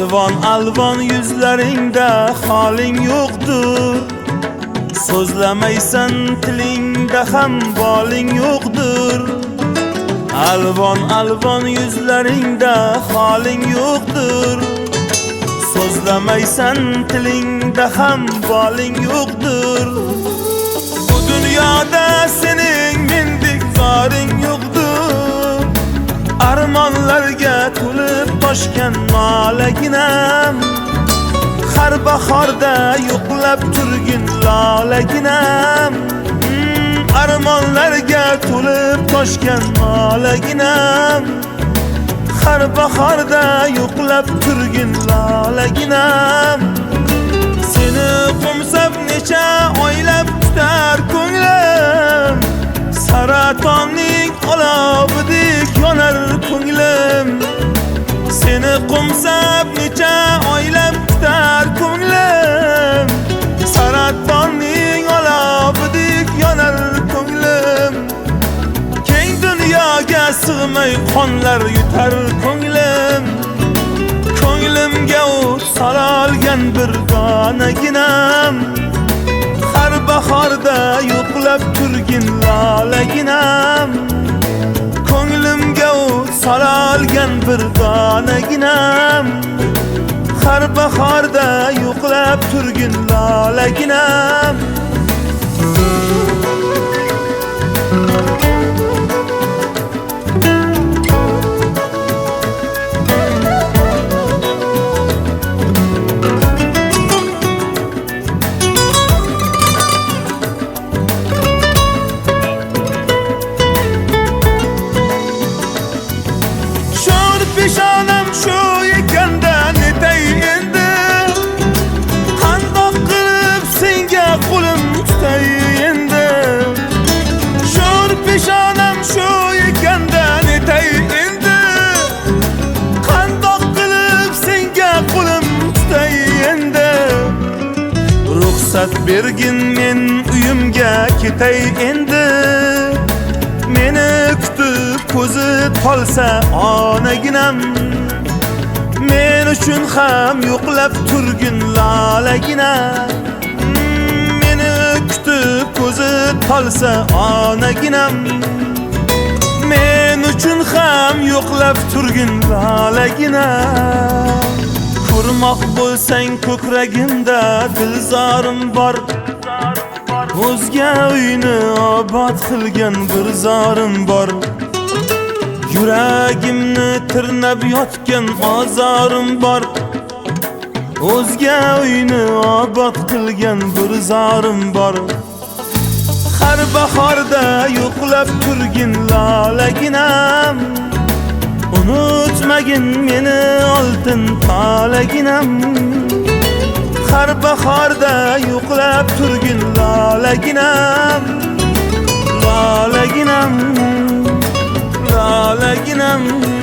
Alvon alvon yuzlaringda holing yo'qdir. So'zlamaysan tilingda ham boling yo'qdir. Alvon alvon yuzlaringda holing yo'qdir. So'zlamaysan tilingda ham boling yo'qdir. Bu dunyoda sening mendek zoring yo'qdir. Armonlarga to'lib toshgan molaginam, har bahorda yo'qlab turgin lolaginam. Armonlarga to'lib toshgan molaginam, har bahorda yo'qlab turgin lolaginam. Seni qo'msab necha oylab tutar ko'nglim, saratonning olovidek yonar ko'nglim. Seni qo'msab necha oylab tutar ko'nglim, saratonning olovidek yonar ko'nglim. Keng dunyoga sig'may qonlar yutar ko'nglim. Ko'nglimga o't sololgan bir donaginam, har bahorda yo'qlab turgin lolaginam. Ko'nglimga o't sololgan bir donaginam, har bahorda yo'qlab turgin lolaginam. Peshonam shu ekanda netay endi, qandoq qilib senga qo'lim tutay endi. Sho'r peshonam shu ekanda netay endi, qandoq qilib senga qo'lim tutay endi. Ruxsat bergin men uyimga ketay endi, meni kutib ko'zi qolsa onaginam. Men uchun ham yo'qlab turgin lolaginam. Meni kutib ko'zi qolsa onaginam. Men uchun ham yo'qlab turgin lolaginam. Ko'rmoq bo'lsang ko'kragimda dilzorim bor, o'zga uyni obod qilgan bir zorim bor. Yuragimni tirnab yotgan ozorim bor, o'zga uyni obod qilgan bir zorim bor. Har bahorda yo'qlab turgin lolaginam, unutmagin meni oltin tolaginam. Har bahorda yo'qlab turgin lolaginam, lolaginam, lolaginam.